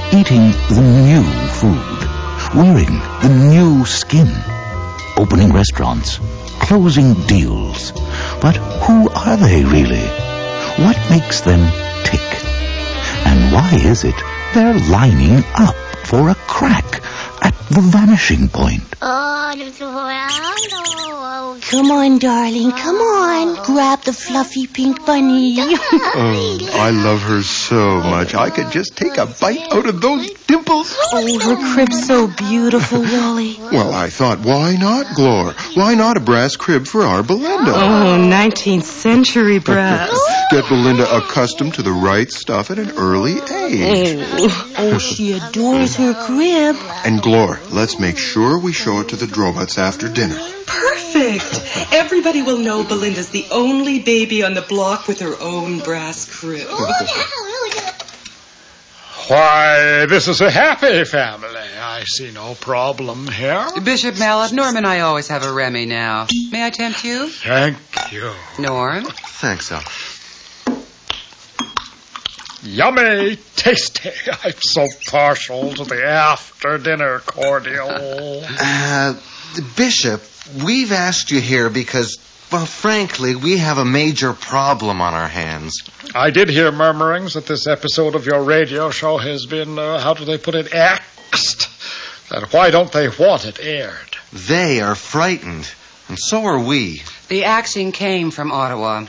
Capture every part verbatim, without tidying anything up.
eating the new food, wearing the new skin, opening restaurants, closing deals. But who are they really? What makes them tick? And why is it they're lining up for a crack at the vanishing point? Come on, darling, come on. Grab the fluffy pink bunny. Oh, I love her so much. I could just take a bite out of those dimples. Oh, her crib's so beautiful, Wally. Well, I thought, why not, Glor? Why not a brass crib for our Belinda? Oh, nineteenth century brass. Get Belinda accustomed to the right stuff at an early age. Oh, she adores her crib. And Glor, let's make sure we show it to the Dromuts after dinner. Perfect. Everybody will know Belinda's the only baby on the block with her own brass crib. Why, this is a happy family. I see no problem here. Bishop Mallet, Norm and I always have a Remy now. May I tempt you? Thank you. Norm? Thanks, Al. Yummy, tasty. I'm so partial to the after-dinner cordial. Uh, Bishop, we've asked you here because, well, frankly, we have a major problem on our hands. I did hear murmurings that this episode of your radio show has been, uh, how do they put it, axed. And why don't they want it aired? They are frightened, and so are we. The axing came from Ottawa.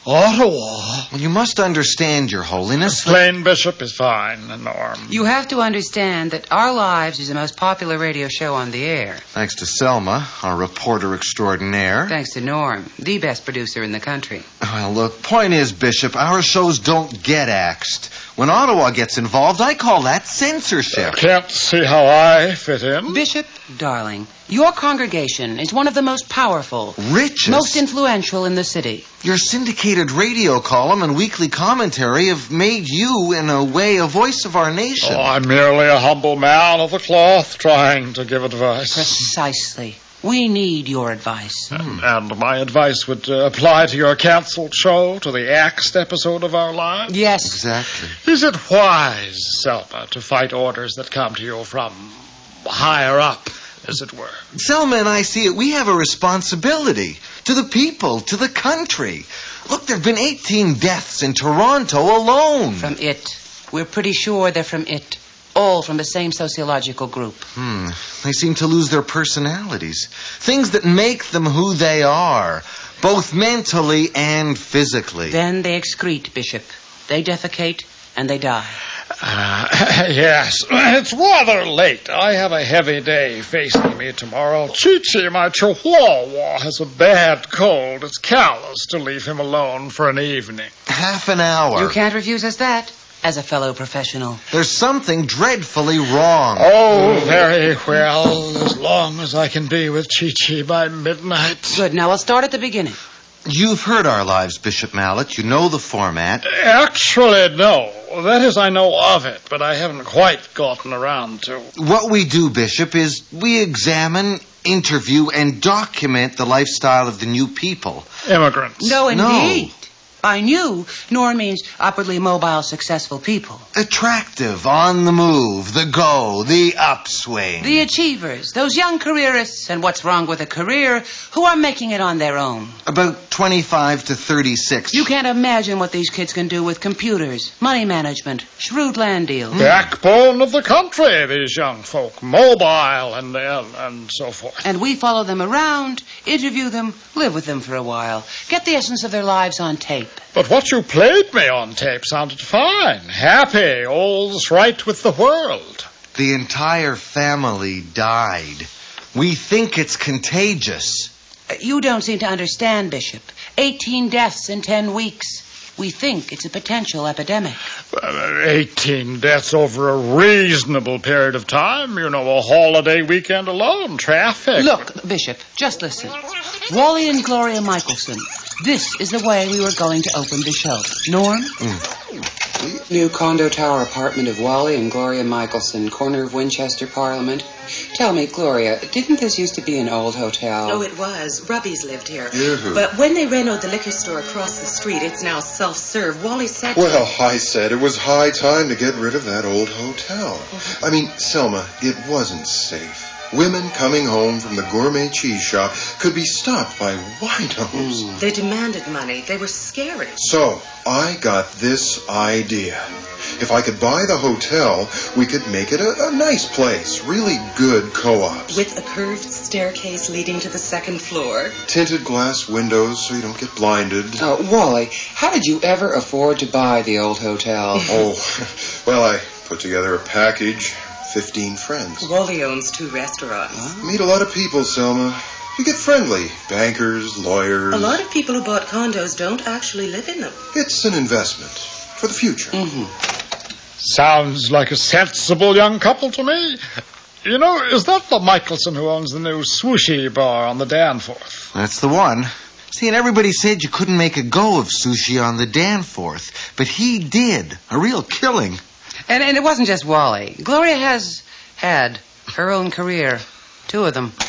Ottawa? Well, you must understand, Your Holiness. Plain Bishop is fine, Norm. You have to understand that Our Lives is the most popular radio show on the air. Thanks to Selma, our reporter extraordinaire. Thanks to Norm, the best producer in the country. Well, look, point is, Bishop, our shows don't get axed. When Ottawa gets involved, I call that censorship. I can't see how I fit in. Bishop, darling, your congregation is one of the most powerful, richest, most influential in the city. Your syndicated radio column and weekly commentary have made you, in a way, a voice of our nation. Oh, I'm merely a humble man of the cloth trying to give advice. Precisely. We need your advice. And, and my advice would uh, apply to your canceled show, to the axed episode of Our Lives? Yes. Exactly. Is it wise, Selma, to fight orders that come to you from higher up, as it were? Selma and I see it. We have a responsibility to the people, to the country. Look, there have been eighteen deaths in Toronto alone. From it. We're pretty sure they're from it. All from the same sociological group. Hmm. They seem to lose their personalities. Things that make them who they are, both mentally and physically. Then they excrete, Bishop. They defecate and they die. Uh, yes, it's rather late. I have a heavy day facing me tomorrow. Chi-Chi, my chihuahua, has a bad cold. It's callous to leave him alone for an evening. Half an hour. You can't refuse us that, as a fellow professional. There's something dreadfully wrong. Oh, very well, as long as I can be with Chi-Chi by midnight. Good, now I'll start at the beginning. You've heard Our Lives, Bishop Mallet. You know the format. Actually, no. That is, I know of it, but I haven't quite gotten around to. What we do, Bishop, is we examine, interview, and document the lifestyle of the new people. Immigrants. No, indeed. No. By new, Norm means upwardly mobile, successful people. Attractive, on the move, the go, the upswing. The achievers, those young careerists, and what's wrong with a career, who are making it on their own. About twenty-five to thirty-six. You can't imagine what these kids can do with computers, money management, shrewd land deals. Backbone of the country, these young folk. Mobile and, and, and so forth. And we follow them around, interview them, live with them for a while, get the essence of their lives on tape. But what you played me on tape sounded fine. Happy, all's right with the world. The entire family died. We think it's contagious. You don't seem to understand, Bishop. Eighteen deaths in ten weeks. We think it's a potential epidemic. Uh, Eighteen deaths over a reasonable period of time. You know, a holiday weekend alone. Traffic. Look, Bishop, just listen. Wally and Gloria Michelson, This is the way we were going to open the show. Norm? Mm. New condo tower apartment of Wally and Gloria Michelson, corner of Winchester Parliament. Tell me, Gloria, didn't this used to be an old hotel? Oh, it was. Rubbies lived here. Yoo-hoo. But when they renovated the liquor store across the street, it's now self-serve. Wally said... Well, I said it was high time to get rid of that old hotel. I mean, Selma, it wasn't safe. Women coming home from the gourmet cheese shop could be stopped by winos. Mm. They demanded money. They were scary. So, I got this idea. If I could buy the hotel, we could make it a, a nice place. Really good co-ops. With a curved staircase leading to the second floor. Tinted glass windows so you don't get blinded. Oh, Wally, how did you ever afford to buy the old hotel? Oh, well, I put together a package. Fifteen friends. Wally owns two restaurants. Huh? Meet a lot of people, Selma. You get friendly. Bankers, lawyers. A lot of people who bought condos don't actually live in them. It's an investment for the future. Mm-hmm. Sounds like a sensible young couple to me. You know, is that the Michelson who owns the new sushi bar on the Danforth? That's the one. See, and everybody said you couldn't make a go of sushi on the Danforth, but he did. A real killing. And, and it wasn't just Wally. Gloria has had her own career. Two of them.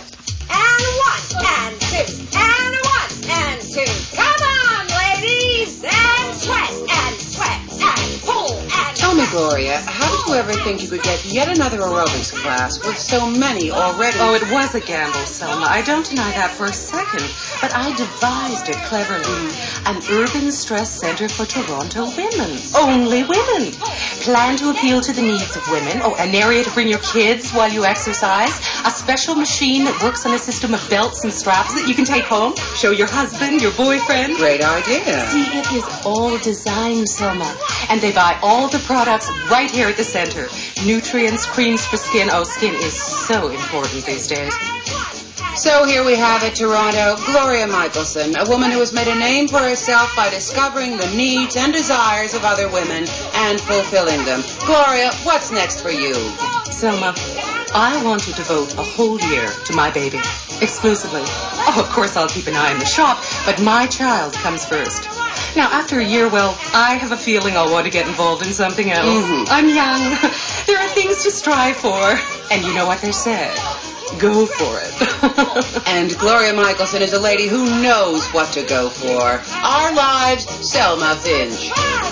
And one, and two, and one, and two. Come on, ladies, and sweat, and sweat, and pull, and... Tell me, Gloria, how did you ever think you could get yet another aerobics class with so many already? Oh, it was a gamble, Selma. I don't deny that for a second. But I devised it cleverly. An urban stress center for Toronto women. Only women. Plan to appeal to the needs of women. Oh, an area to bring your kids while you exercise. A special machine that works on a system of belts and straps that you can take home. Show your husband, your boyfriend. Great idea. See, it is all designed, Selma. And they buy all the products right here at the center. Nutrients, creams for skin. Oh, skin is so important these days. So here we have it, Toronto. Gloria Michelson, a woman who has made a name for herself by discovering the needs and desires of other women and fulfilling them. Gloria, what's next for you? Selma, I want to devote a whole year to my baby, exclusively. Oh, of course I'll keep an eye on the shop, but my child comes first. Now, after a year, well, I have a feeling I'll want to get involved in something else. Mm-hmm. I'm young. There are things to strive for. And you know what they said. Go for it. And Gloria Michelson is a lady who knows what to go for. Our lives, Selma Finch.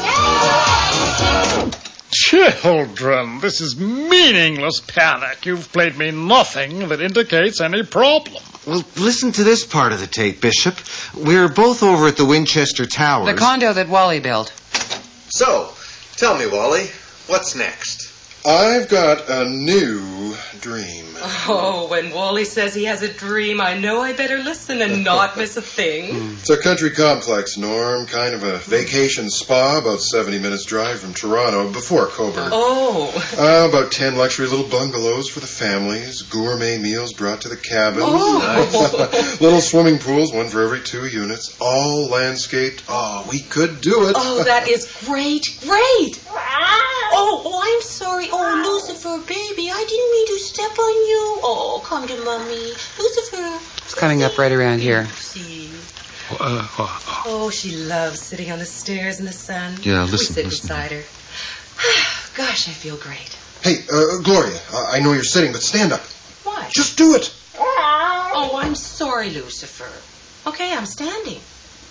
Children, this is meaningless panic. You've played me nothing that indicates any problem. Well, listen to this part of the tape, Bishop. We're both over at the Winchester Towers. The condo that Wally built. So, tell me, Wally, what's next? I've got a new dream. Oh, when Wally says he has a dream, I know I better listen and not miss a thing. It's a country complex, Norm. Kind of a vacation spa, about seventy minutes drive from Toronto, before Coburg. Oh. Uh, about ten luxury little bungalows for the families, gourmet meals brought to the cabins. Oh. Little swimming pools, one for every two units, all landscaped. Oh, we could do it. Oh, that is great, great. Oh, oh, I'm sorry. Oh, Lucifer, baby, I didn't mean to step on you. Oh, come to Mommy. Lucifer. It's coming up right around here. See. Uh, uh, Oh, she loves sitting on the stairs in the sun. Yeah, listen, We sit listen. beside her. Gosh, I feel great. Hey, uh, Gloria, I I know you're sitting, but stand up. Why? Just do it. Oh, I'm sorry, Lucifer. Okay, I'm standing.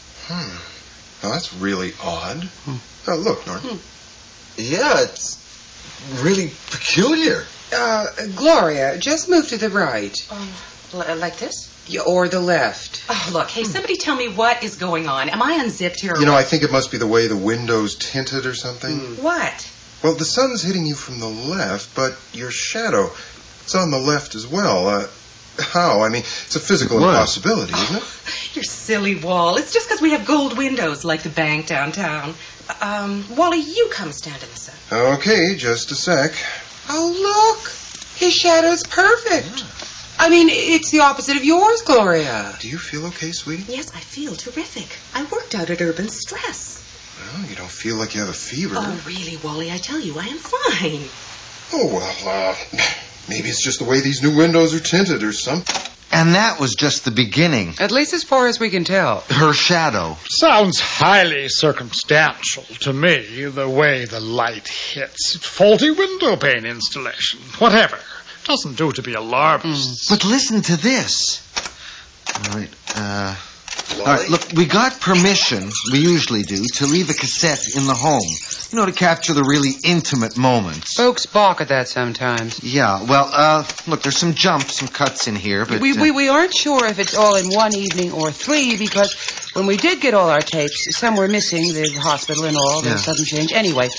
Hmm. Now, that's really odd. Oh, look, Norm. Hmm. Yeah, it's really peculiar. Uh, Gloria, just move to the right. Um, l- like this? Yeah, or the left. Oh, look, hey, somebody tell me what is going on. Am I unzipped here? or You know, what? I think it must be the way the window's tinted or something. What? Well, the sun's hitting you from the left, but your shadow, it's on the left as well. Uh, how? I mean, it's a physical What? impossibility, isn't it? Your silly Wall. It's just because we have gold windows like the bank downtown. Um, Wally, you come stand in the sun. Okay, just a sec. Oh, look. His shadow's perfect. I mean, it's the opposite of yours, Gloria. Do you feel okay, sweetie? Yes, I feel terrific. I worked out at Urban Stress. Well, you don't feel like you have a fever. Oh, really, Wally? I tell you, I am fine. Oh, well, uh, maybe it's just the way these new windows are tinted or something. And that was just the beginning. At least as far as we can tell. Her shadow. Sounds highly circumstantial to me, the way the light hits. Faulty window pane installation. Whatever. Doesn't do to be alarmist. But listen to this. All right, uh... All right, look, we got permission, we usually do, to leave a cassette in the home. You know, to capture the really intimate moments. Folks balk at that sometimes. Yeah, well, uh, look, there's some jumps, some cuts in here, but... We, uh, we, we aren't sure if it's all in one evening or three, because when we did get all our tapes, some were missing, the hospital and all, the Yeah. sudden change. Anyway,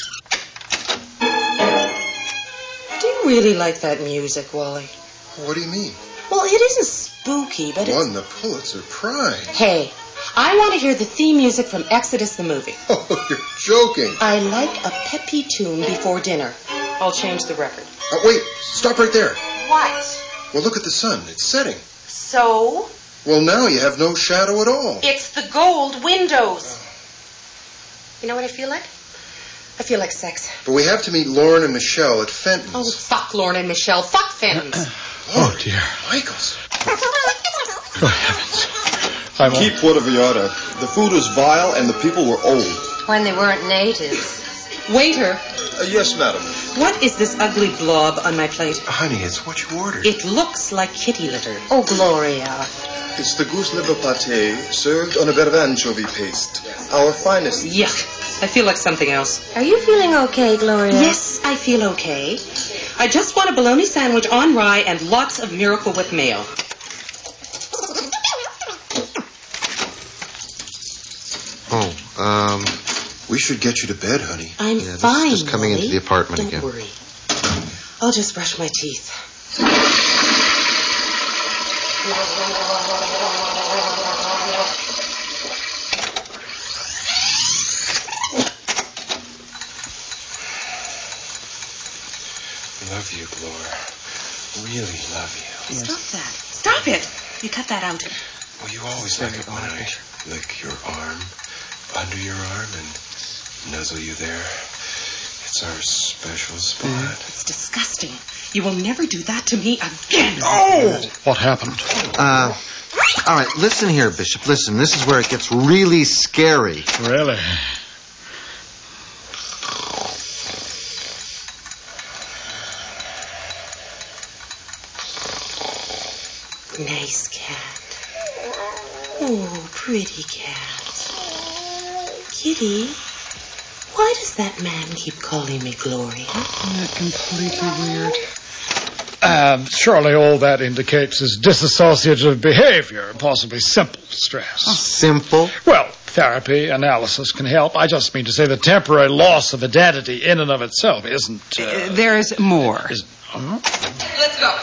Do you really like that music, Wally? What do you mean? Well, it isn't spooky, but it's... Won the Pulitzer Prize. Hey, I want to hear the theme music from Exodus the movie. Oh, you're joking. I like a peppy tune before dinner. I'll change the record. Oh, wait, stop right there. What? Well, look at the sun. It's setting. So? Well, now you have no shadow at all. It's the gold windows. You know what I feel like? I feel like sex. But we have to meet Lauren and Michelle at Fenton's. Oh, fuck Lauren and Michelle. Fuck Fenton's. Oh, dear. Michaels. Good heavens. I won't... Keep whatever you order. The food was vile and the people were old. When they weren't natives. Waiter, Uh, yes, madam. what is this ugly blob on my plate? Honey, it's what you ordered. It looks like kitty litter. Oh, Gloria. It's the goose liver pate served on a bed of anchovy paste. Our finest. Yuck. I feel like something else. Are you feeling okay, Gloria? Yes, I feel okay. I just want a bologna sandwich on rye and lots of Miracle Whip mayo. Oh, um... We should get you to bed, honey. I'm Yeah, this is fine, just coming into Molly. the apartment Don't again. worry. I'll just brush my teeth. Love you, Glor. Really love you. Stop that. Stop it. You cut that out. Well, you always like it when I lick your arm, under your arm, and nuzzle you there. It's our special spot. It's disgusting. You will never do that to me again. Oh! What happened? Uh, all right, listen here, Bishop. Listen, this is where it gets really scary. Really? Nice cat. Oh, pretty cat. Kitty, why does that man keep calling me Gloria? isn't that completely weird? Um, surely all that indicates is dissociative behavior, possibly simple stress. Simple? Well, therapy, analysis can help. I just mean to say the temporary loss of identity in and of itself isn't... Uh, Uh, there's more. is, huh? Let's go.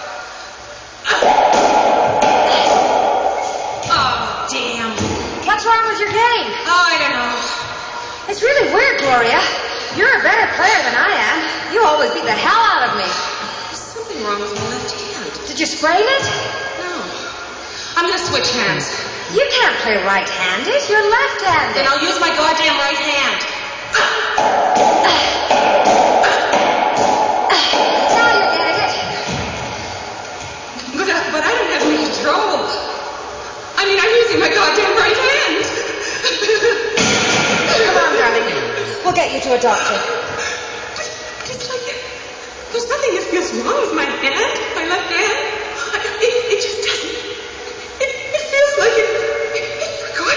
Oh, damn. What's wrong with your game? Oh, I don't know. It's really weird, Gloria. You're a better player than I am. You always beat the hell out of me. There's something wrong with my left hand. Did you sprain it? No. I'm going to switch hands. You can't play right-handed. You're left-handed. Then I'll use my goddamn right hand. Now you're getting it. But, I- but I don't have any control. I mean, I'm using my goddamn right hand. Come on, darling. We'll get you to a doctor. But it's like there's nothing that feels wrong with my hand, my left hand. It, it just doesn't. It, it feels like it, it, it forgot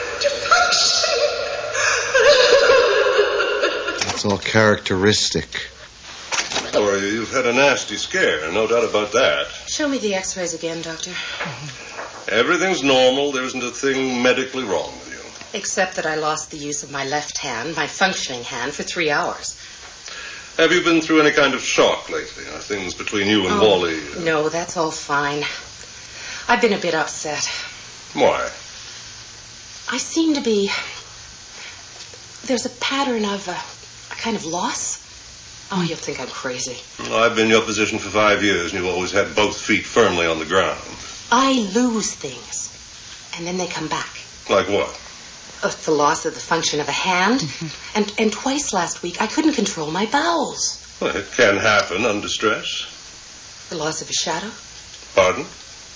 to, to function. It's all characteristic. Gloria, you've had a nasty scare, no doubt about that. Show me the x-rays again, Doctor. Everything's normal. There isn't a thing medically wrong with you. Except that I lost the use of my left hand, my functioning hand, for three hours. Have you been through any kind of shock lately? Are things between you and Oh, Wally? No, that's all fine. I've been a bit upset. Why? I seem to be... There's a pattern of uh, a kind of loss. Oh, you'll think I'm crazy. Well, I've been in your position for five years, and you've always had both feet firmly on the ground. I lose things, and then they come back. Like what? Uh, the loss of the function of a hand, and, and twice last week I couldn't control my bowels. Well, it can happen under stress. The loss of a shadow. Pardon?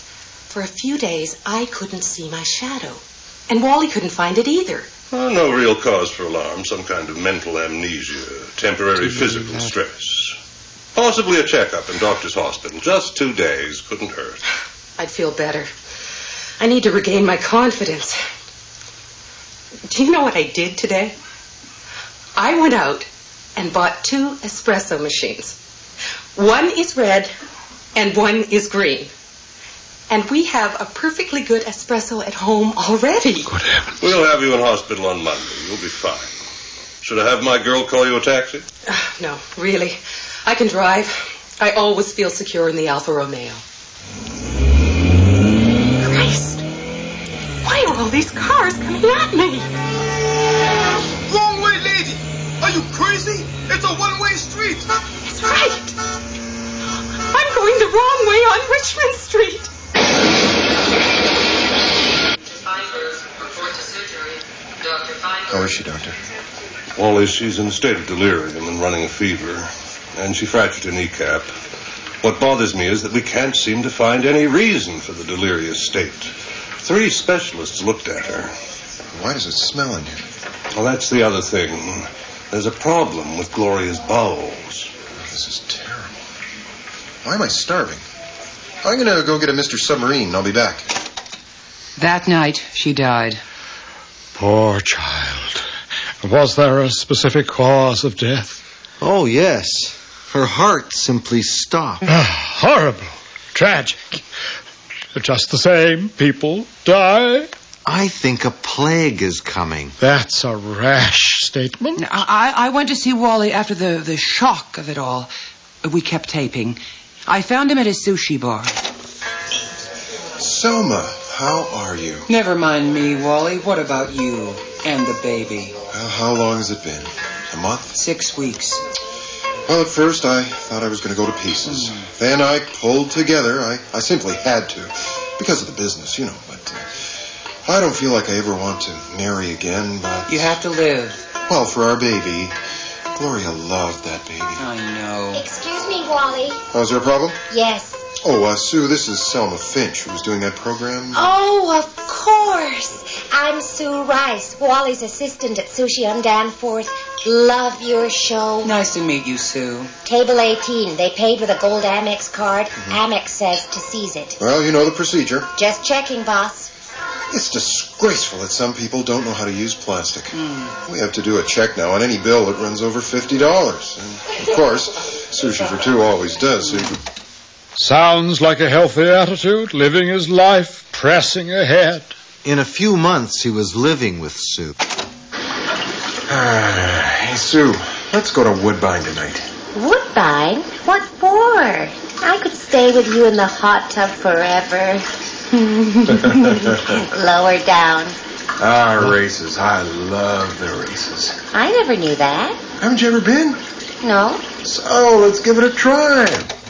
For a few days, I couldn't see my shadow. And Wally couldn't find it either. Well, no real cause for alarm. Some kind of mental amnesia, temporary physical stress. Possibly a checkup in doctor's hospital. Just two days. Couldn't hurt. I'd feel better. I need to regain my confidence. Do you know what I did today? I went out and bought two espresso machines. One is red and one is green. And we have a perfectly good espresso at home already. Good heavens. We'll have you in hospital on Monday. You'll be fine. Should I have my girl call you a taxi? Uh, no, really. I can drive. I always feel secure in the Alfa Romeo. Christ! Why are all these cars coming at me? Wrong way, lady! Are you crazy? It's a one-way street! That's right! I'm going the wrong way on Richmond Street! How is she, Doctor? Wally, she's in a state of delirium and running a fever, and she fractured her kneecap. What bothers me is that we can't seem to find any reason for the delirious state. Three specialists looked at her. Why does it smell in here? Well, that's the other thing. There's a problem with Gloria's bowels. This is terrible. Why am I starving? I'm going to go get a Mister Submarine, and I'll be back. That night, she died. Poor child. Was there a specific cause of death? Oh, yes. Her heart simply stopped. Ah, horrible. Tragic. Just the same, people die. I think a plague is coming. That's a rash statement. I, I went to see Wally after the, the shock of it all. We kept taping. I found him at his sushi bar. Selma, how are you? Never mind me, Wally. What about you and the baby? Well, how long has it been? A month? Six weeks. Well, at first I thought I was going to go to pieces. Mm. Then I pulled together. I, I simply had to. Because of the business, you know. But uh, I don't feel like I ever want to marry again, but... You have to live. Well, for our baby. Gloria loved that baby. I know. Excuse me, Wally. Oh, is there a problem? Yes. Oh, uh, Sue, this is Selma Finch, who's doing that program. Oh, of course. I'm Sue Rice, Wally's assistant at Sushi on Danforth. Love your show. Nice to meet you, Sue. Table eighteen. They paid with a gold Amex card. Mm-hmm. Amex says to seize it. Well, you know the procedure. Just checking, boss. It's disgraceful that some people don't know how to use plastic. Mm. We have to do a check now on any bill that runs over fifty dollars. And, of course, Sushi for Two always does. So you can... Sounds like a healthy attitude, living his life, pressing ahead. In a few months, he was living with Sue. Uh, hey, Sue, let's go to Woodbine tonight. Woodbine? What for? I could stay with you in the hot tub forever. Lower down. Ah, races. I love the races. I never knew that. Haven't you ever been? No. So, let's give it a try.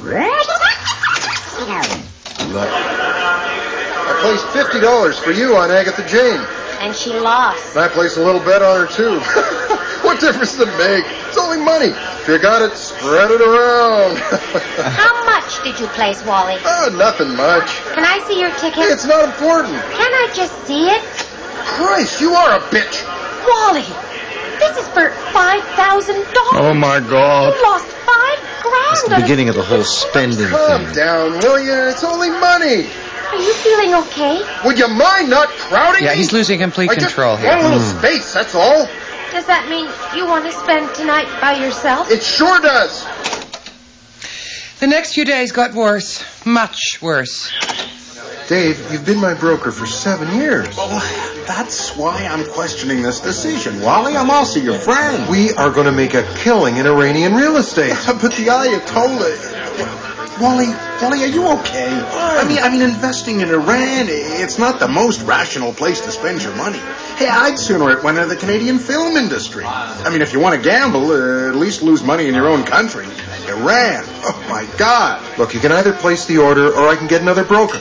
Look. I placed fifty dollars for you on Agatha Jane. And she lost. And I placed a little bet on her, too. What difference does it make? It's only money. If you got it, spread it around. How much did you place, Wally? Oh, nothing much. Can I see your ticket? Hey, it's not important. Can I just see it? Christ, you are a bitch. Wally, this is for five thousand dollars. Oh, my God. You lost five grand. It's the beginning of the whole spending Calm thing. down, will you? It's only money. Are you feeling okay? Would you mind not crowding Yeah, me? he's losing complete I control just here. want a little space, that's all. Does that mean you want to spend tonight by yourself? It sure does. The next few days got worse. Much worse. Dave, you've been my broker for seven years. Well, that's why I'm questioning this decision, Wally. I'm also your friend. We are going to make a killing in Iranian real estate. But the Ayatollah... Wally, Wally, are you okay? I mean, I mean, investing in Iran, it's not the most rational place to spend your money. Hey, I'd sooner it went into the Canadian film industry. I mean, if you want to gamble, uh, at least lose money in your own country. Iran, oh my God. Look, you can either place the order or I can get another broker.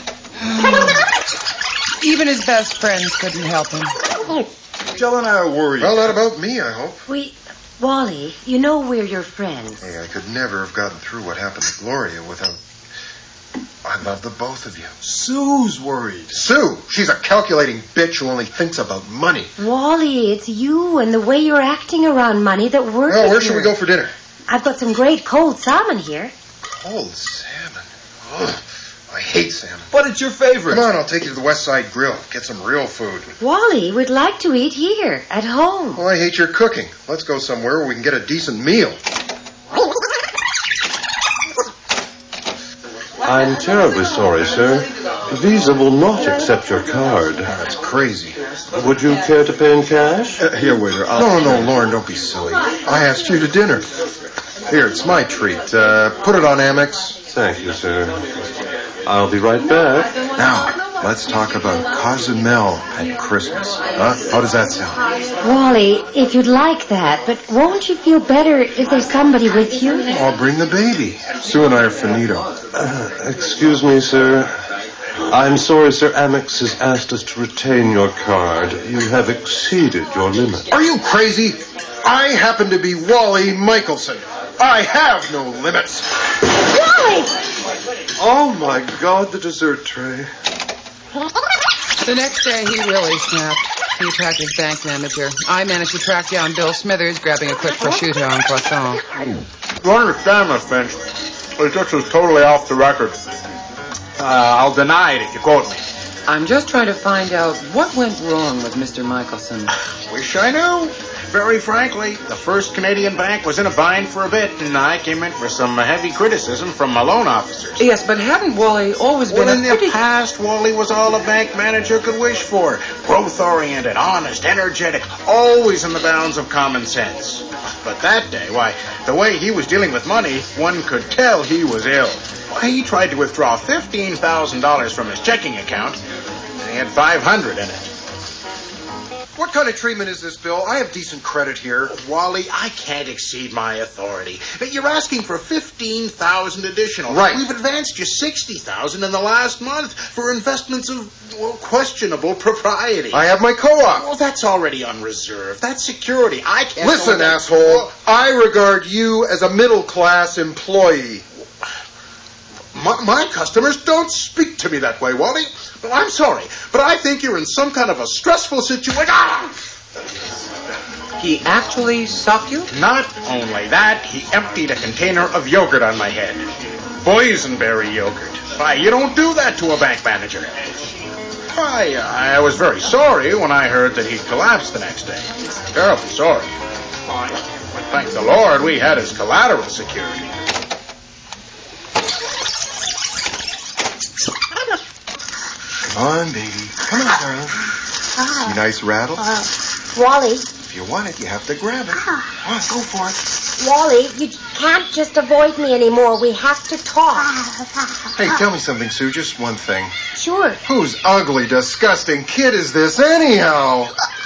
Even his best friends couldn't help him. Jill and I are worried. Well, not about me, I hope. We... Wally, you know we're your friends. Hey, I could never have gotten through what happened to Gloria without... I love the both of you. Sue's worried. Sue, she's a calculating bitch who only thinks about money. Wally, it's you and the way you're acting around money that worries Well, where me. should we go for dinner? I've got some great cold salmon here. Cold salmon. Ugh, I hate salmon. But it's your favorite. Come on, I'll take you to the West Side Grill. Get some real food. Wally, we'd like to eat here, at home. Well, I hate your cooking. Let's go somewhere where we can get a decent meal. I'm terribly sorry, sir. Visa will not accept your card. That's crazy. Would you care to pay in cash? Uh, here, waiter. I'll... No, no, Lauren, don't be silly. I asked you to dinner. Here, it's my treat. Uh, put it on Amex. Thank you, sir. I'll be right back. Now, let's talk about Cozumel at Christmas. Huh? How does that sound? Wally, if you'd like that, but won't you feel better if there's somebody with you? I'll bring the baby. Sue and I are finito. Uh, excuse me, sir. I'm sorry, sir. Amex has asked us to retain your card. You have exceeded your limit. Are you crazy? I happen to be Wally Michelson. I have no limits. Wally! Oh, my God, the dessert tray. The next day, he really snapped. He attacked his bank manager. I managed to track down Bill Smithers, grabbing a quick prosciutto and croissant. You understand this, Finch? This is totally off the record. Uh, I'll deny it if you quote me. I'm just trying to find out what went wrong with Mister Michelson. Wish I knew. Very frankly, the First Canadian Bank was in a bind for a bit, and I came in for some heavy criticism from my loan officers. Yes, but hadn't Wally always been well, a in pretty... the past, Wally was all a bank manager could wish for. Growth-oriented, honest, energetic, always in the bounds of common sense. But that day, why, the way he was dealing with money, one could tell he was ill. Why, he tried to withdraw fifteen thousand dollars from his checking account, and he had five hundred dollars in it. What kind of treatment is this, Bill? I have decent credit here. Wally, I can't exceed my authority. You're asking for fifteen thousand dollars additional. Right. We've advanced you sixty thousand dollars in the last month for investments of, well, questionable propriety. I have my co-op. Well, that's already on reserve. That's security. I can't... Listen, that... asshole. Well, I regard you as a middle-class employee. My, my customers don't speak to me that way, Wally. Well, I'm sorry, but I think you're in some kind of a stressful situation. Ah! He actually socked you? Not only that, he emptied a container of yogurt on my head. Boysenberry yogurt. Why, you don't do that to a bank manager. Why, I was very sorry when I heard that he'd collapsed the next day. Terribly sorry. Why, but thank the Lord we had his collateral security. Come on, baby. Come on, darling. Ah. See nice rattle? Uh, Wally. If you want it, you have to grab it. Ah. Come on, go for it. Wally, you can't just avoid me anymore. We have to talk. Hey, tell me something, Sue. Just one thing. Sure. Whose ugly, disgusting kid is this, anyhow?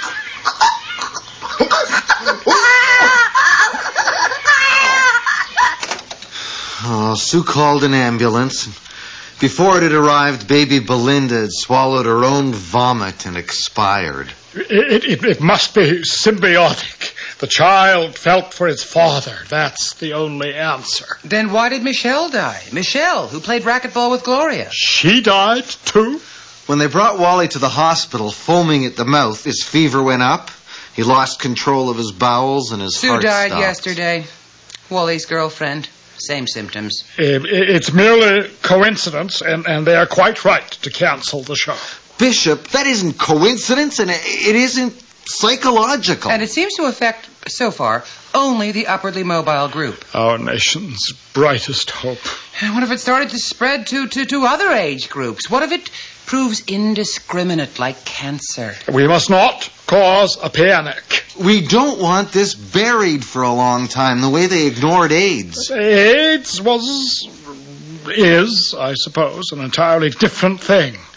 Oh, Sue called an ambulance. Before it had arrived, baby Belinda had swallowed her own vomit and expired. It, it, it must be symbiotic. The child felt for its father. That's the only answer. Then why did Michelle die? Michelle, who played racquetball with Gloria. She died, too? When they brought Wally to the hospital, foaming at the mouth, his fever went up. He lost control of his bowels and his Sue heart died stopped. yesterday. Wally's girlfriend. Same symptoms. It, it's merely coincidence, and, and they are quite right to cancel the show. Bishop, that isn't coincidence, and it isn't psychological. And it seems to affect, so far, only the upwardly mobile group. Our nation's brightest hope. And what if it started to spread to, to, to other age groups? What if it proves indiscriminate like cancer? We must not cause a panic. We don't want this buried for a long time, the way they ignored AIDS. AIDS was, is, I suppose, an entirely different thing.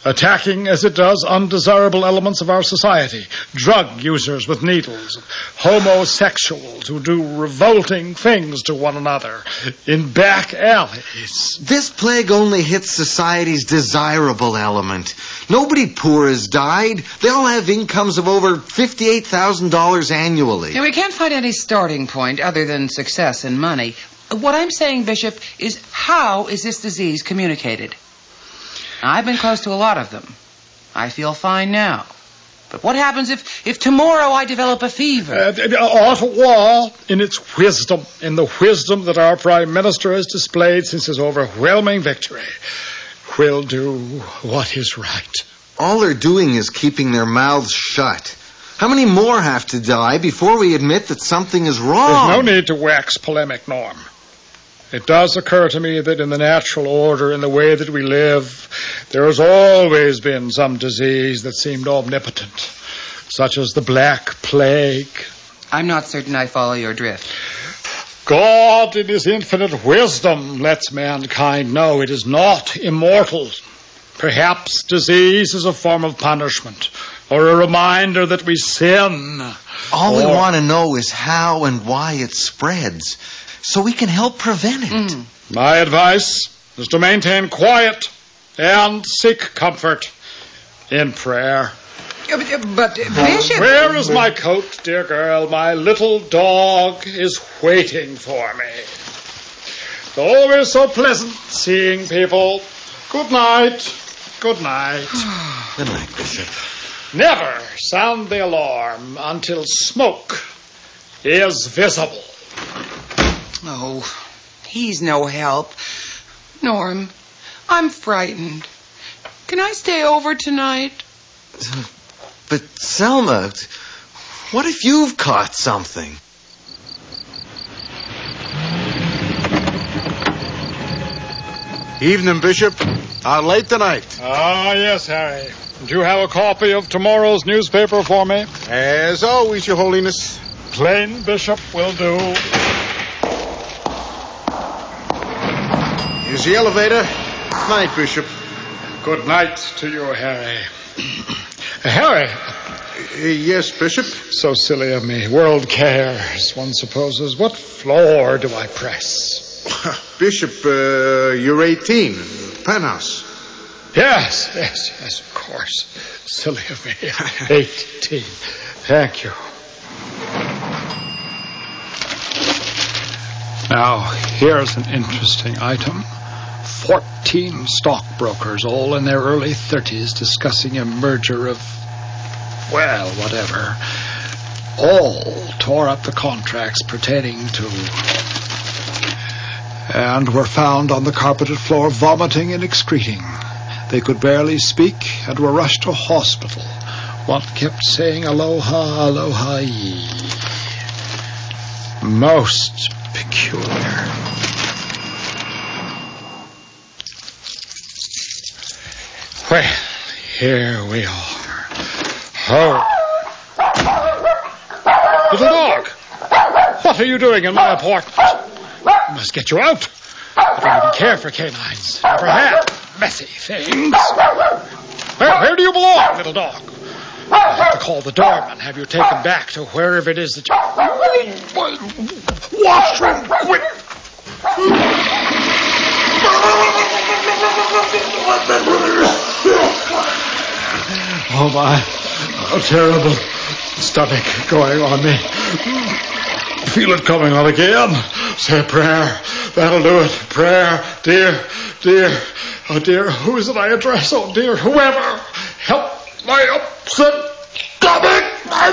attacking as it does undesirable elements of our society, drug users with needles, homosexuals who do revolting things to one another in back alleys. This plague only hits society's desirable element. Nobody poor has died. They all have incomes of over fifty-eight thousand dollars annually. Now, we can't find any starting point other than success and money. What I'm saying, Bishop, is how is this disease communicated? I've been close to a lot of them. I feel fine now. But what happens if, if tomorrow I develop a fever? Uh, Ottawa, in its wisdom, in the wisdom that our Prime Minister has displayed since his overwhelming victory, will do what is right. All they're doing is keeping their mouths shut. How many more have to die before we admit that something is wrong? There's no need to wax polemic, Norm. It does occur to me that in the natural order, in the way that we live, there has always been some disease that seemed omnipotent, such as the Black Plague. I'm not certain I follow your drift. God, in his infinite wisdom, lets mankind know it is not immortal. Perhaps disease is a form of punishment, or a reminder that we sin. All or... we want to know is how and why it spreads, so we can help prevent it. Mm. My advice is to maintain quiet and seek comfort in prayer. But, but Bishop... Where is my coat, dear girl? My little dog is waiting for me. It's always so pleasant seeing people. Good night. Good night. Good night, Bishop. Never sound the alarm until smoke is visible. Oh, he's no help. Norm, I'm frightened. Can I stay over tonight? But, Selma, what if you've caught something? Evening, Bishop. Out late tonight. Ah, yes, Harry. Do you have a copy of tomorrow's newspaper for me? As always, Your Holiness. Plain Bishop will do. Here's the elevator. Night, Bishop. Good night to you, Harry. Harry. Uh, yes, Bishop? So silly of me. World cares, one supposes. What floor do I press? Bishop, uh, you're eighteen. Penthouse. Yes, yes, yes, of course. Silly of me. eighteen. Thank you. Now, here's an interesting item. Fourteen stockbrokers, all in their early thirties, discussing a merger of, well, whatever. All tore up the contracts pertaining to... and were found on the carpeted floor vomiting and excreting. They could barely speak and were rushed to hospital. One kept saying, aloha, aloha-ye. Most peculiar. Well, here we are. Oh. Little dog, what are you doing in my apartment? I must get you out. I don't even care for canines. Never have. Messy things. Where, where do you belong, little dog? I'll have to call the doorman, have you taken back to wherever it is that you... Washroom, quick! Oh, my. How terrible. Stomach going on me. Feel it coming on again. Say a prayer. That'll do it. Prayer. Dear, dear, oh, dear, who is it I address? Oh, dear, whoever. Help my upset stomach.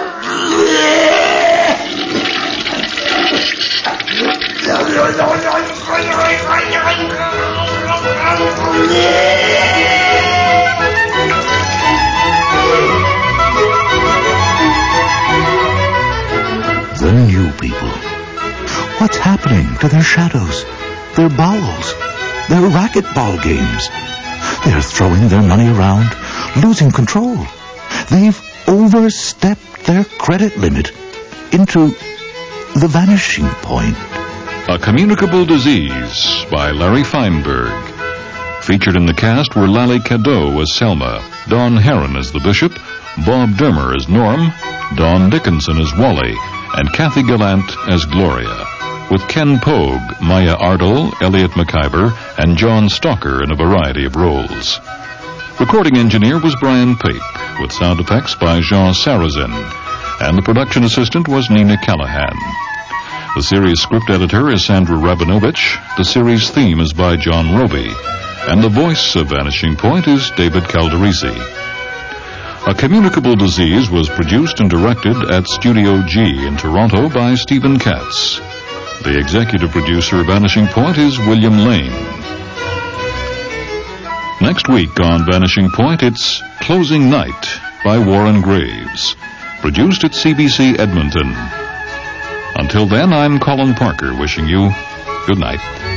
The new people. What's happening to their shadows, their bowels, their racquetball games? They're throwing their money around, losing control. They've overstepped their credit limit into the vanishing point. A Communicable Disease by Larry Feinberg. Featured in the cast were Lally Cadeau as Selma, Don Heron as the Bishop, Bob Dermer as Norm, Don Dickinson as Wally, and Kathy Gallant as Gloria, with Ken Pogue, Maya Ardle, Elliot McIver, and John Stalker in a variety of roles. Recording engineer was Brian Pape, with sound effects by Jean Sarrazin, and the production assistant was Nina Callahan. The series script editor is Sandra Rabinovich, the series theme is by John Roby, and the voice of Vanishing Point is David Calderisi. A Communicable Disease was produced and directed at Studio G in Toronto by Stephen Katz. The executive producer of Vanishing Point is William Lane. Next week on Vanishing Point, it's Closing Night by Warren Graves, produced at C B C Edmonton. Until then, I'm Colin Parker wishing you good night.